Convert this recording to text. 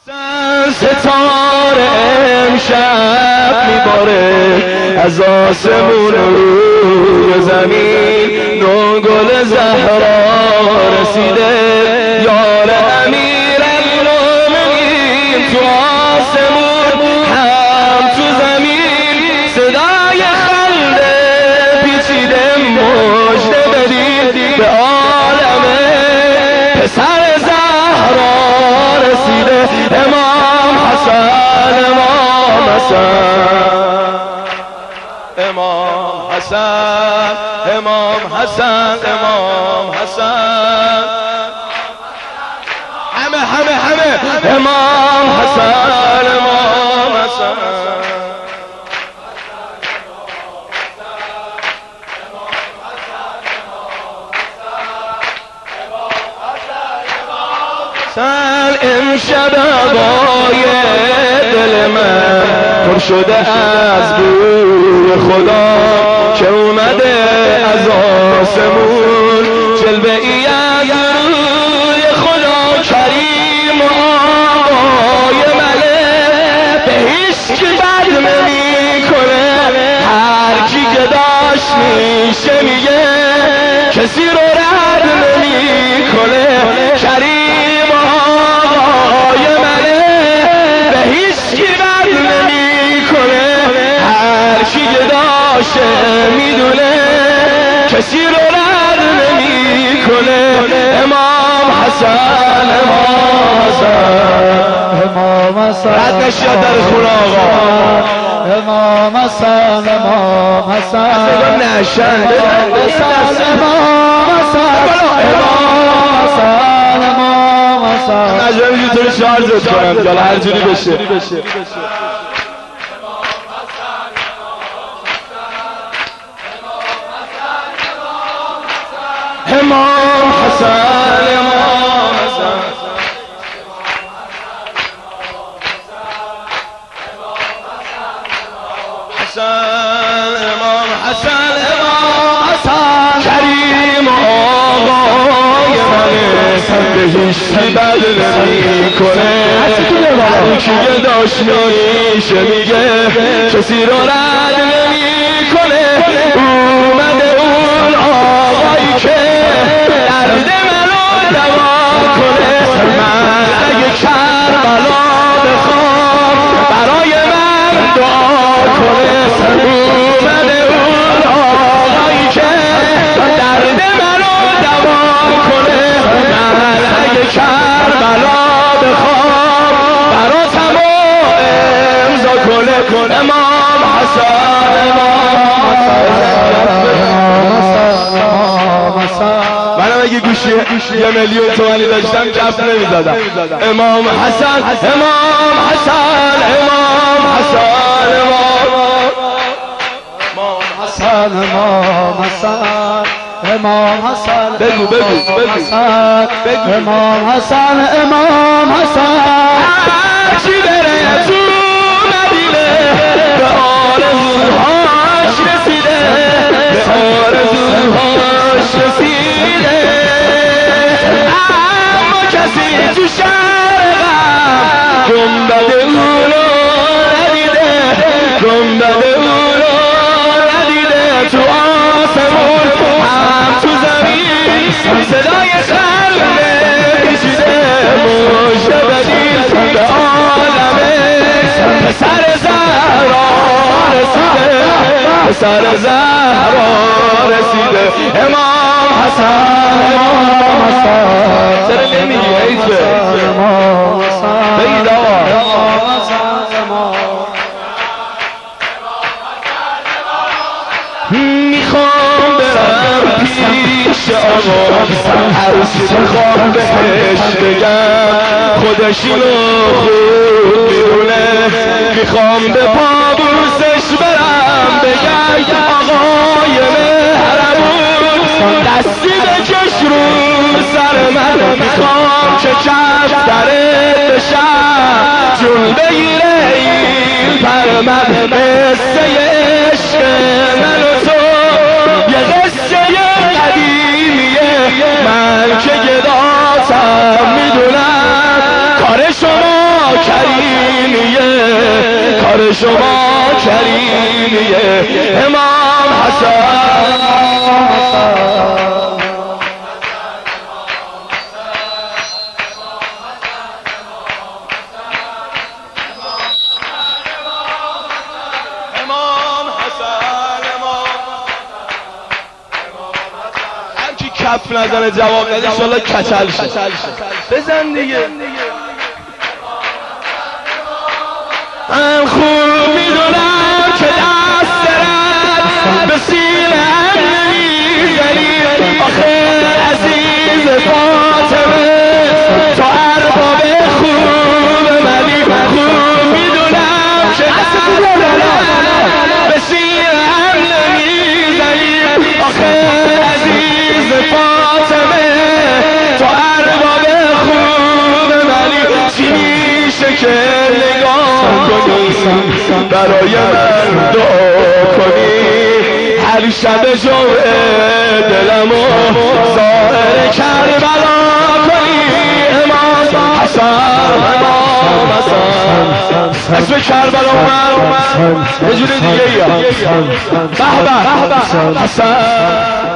ستاره امشب میباره از آسمون روی زمین، نو گل زهرا رسیده یار امیر المومنین، تو آسمون هم تو زمین صدای خنده پیچیده مژده بدید به عالم پسر زهرا رسیده امام حسن امام حسن امام حسن امام حسن امام حسن همه امام حسن امام حسن امشب هوای دل من پر شده از بوی خدا که اومده از آسمون، جلوه ای از روی خدا کریم آقای ملک، به هیچ کی بد نمیکنه، هر کی گداش میشه میگه کسی رو رد نمیکنه، کریم میدونه کسی رو رد نمی کنه. امام حسن امام حسن امام حسن رد نشید در خونه آقا امام حسن امام حسن اصلا نشند امام حسن امام حسن امام حسن نجمه اینطوری شعر زد کنم که هر جوری بشه. امام حسن امام حسن حسن امام حسن امام حسن کریم آقای منه، به هیچ کی بد نمیکنه، هر کی گداش میشه میگه کسی رو رد نمیکنه. اومده اون آقایی که درد منو دوا کنه، من اگه کربلا بخوام برای من دعا کنه. اومده اون آقایی که درد منو دوا کنه، من اگه کربلا بخوام براتم امضا کنه. امام حسن امام منم اگه گوشی 1,000,000 تومانی داشتم کف نمیزدم. امام حسن امام حسن امام حسن امام حسن امام حسن امام حسن بگو امام حسن امام حسن چی بره تو مدینه به آرزوهاش رسیده، به آرزوهاش رسیده، اما کسی تو شرقم گنبد اونو ندیده، گنبد اونو ندیده. تو آسمون هم تو زمین صدای خنده پیچیده مژده بدید به عالمه پسر زهرا رسیده، پسر زهرا رسیده. امام حسن امام حسن چرا نمیگی عیزه امام حسن بگید آقا امام حسن امام میخوام برم پیش آقا، هر چی خوام بهش بگم خودش اینو خوب میدونه. میخوام به پابوسش برم بگم آقای مهربون دستی بکش رو سر من، میخوام که کفترت بشم جون بگیره این پر من. قصه عشق من و تو یه قصه قدیمیه، من که گداتم میدونم کار شما کریمیه کار شما کریمیه امام حسن کف نزنه جواب نده انشالله کچل شه بزن دیگه من خوب میدونم که دست درد به سینه نمیزنی آخه عزیز فاطمه تو ارباب خوب منی خوب میدونم که دست درد به سینه نمیزنی آخه عزیز فاطمه تو ارباب خوب منی چی میشه که نگاه کنی برای من دعا کنی هر شب جمعه دلمو ظاهر کربلا کنی امام حسن امام حسن اسم کربلا اومد یه جوری دیگه یا به به حسن